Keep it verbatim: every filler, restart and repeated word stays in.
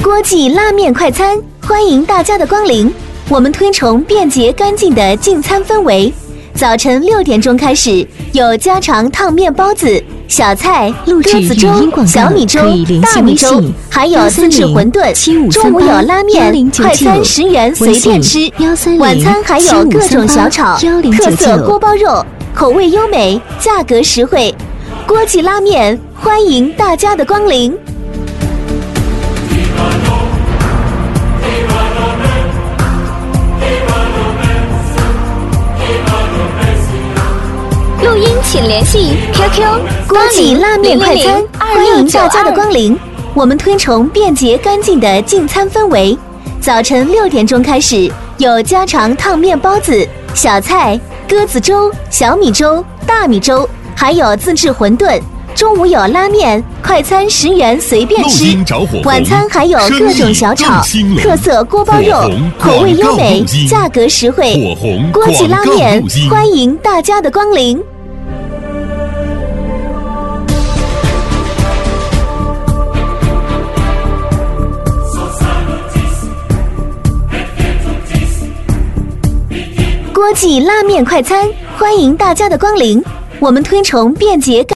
锅记拉面快餐，欢迎大家的光临。我们推崇便捷干净的进餐氛围。早晨六点钟开始，有家常烫面包子、小菜、鸽子粥、小米粥、大米粥，还有自制馄饨。中午有拉面，快餐十元随便吃。晚餐还有各种小炒、特色锅包肉，口味优美，价格实惠。锅记拉面，欢迎大家的光临。录音请联系 Q Q 锅记拉面快餐，欢迎大家的光临。我们推崇便捷干净的进餐氛围。早晨六点钟开始，有家常烫面包子、小菜、鸽子粥、小米粥、大米粥，还有自制馄饨。中午有拉面，快餐十元随便吃。晚餐还有各种小炒、特色锅包肉，口味优美，价格实惠。锅记拉面，欢迎大家的光临。锅记拉面快餐，欢迎大家的光临。我们推崇便捷。